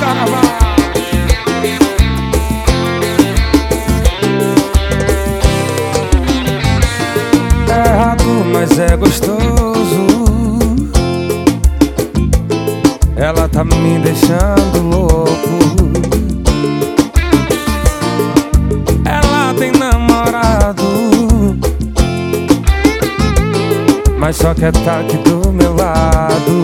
carnaval. É errado, mas é gostoso. Ela tá me deixando louco. Ela tem namorado, mas só quer tá aqui do meu lado.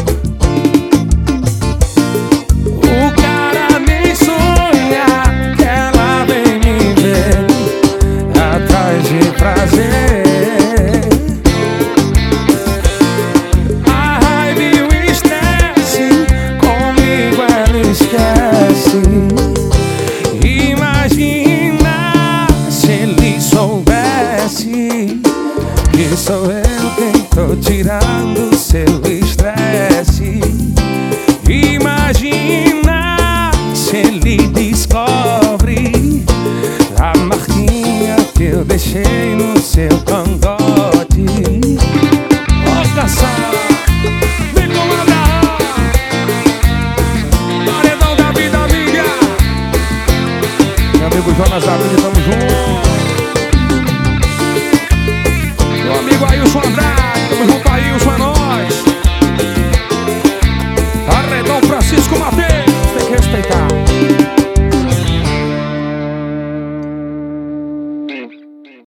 O cara nem sonha que ela vem me ver atrás de prazer. A raiva e o estresse, comigo ela esquece. Imagina se ele soubesse que sou eu quem tô tirando seu estresse. Imagina se ele descobre a marquinha que eu deixei no seu cangote. Ô caçada, vem comandar paredão da vida amiga. Meu amigo Jonas da Vida, tamo junto. Meu amigo Ailson Andrade, tamo junto, Ailson, é nóis.